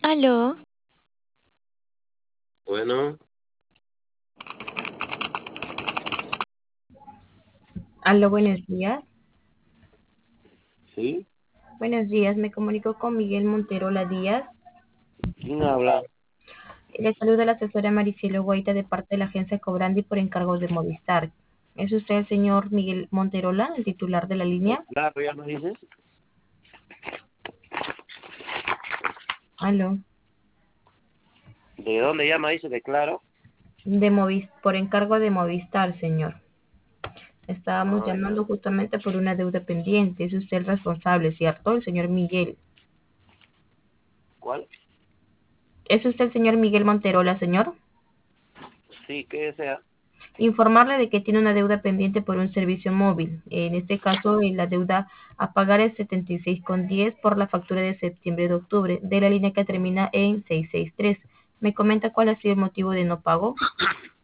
Aló, Bueno, Aló, buenos días. sí, Buenos días, me comunico con Miguel Monterola Díaz. ¿quién habla? Le saluda la asesora Maricielo Guaita de parte de la agencia Cobrandi por encargo de Movistar. ¿Es usted el señor Miguel Monterola, el titular de la línea? Claro, ya me dices. Aló, ¿De dónde llama? Dice que claro. por encargo de Movistar, señor. Estábamos Ah, ya. llamando justamente por una deuda pendiente. Es usted el responsable, ¿cierto? El señor Miguel. ¿Cuál? ¿Es usted el señor Miguel Monterola, señor? Sí, que sea. Informarle de que tiene una deuda pendiente por un servicio móvil. En este caso, la deuda a pagar es 76,10 por la factura de septiembre de octubre de la línea que termina en 663. ¿Me comenta cuál ha sido el motivo de no pago?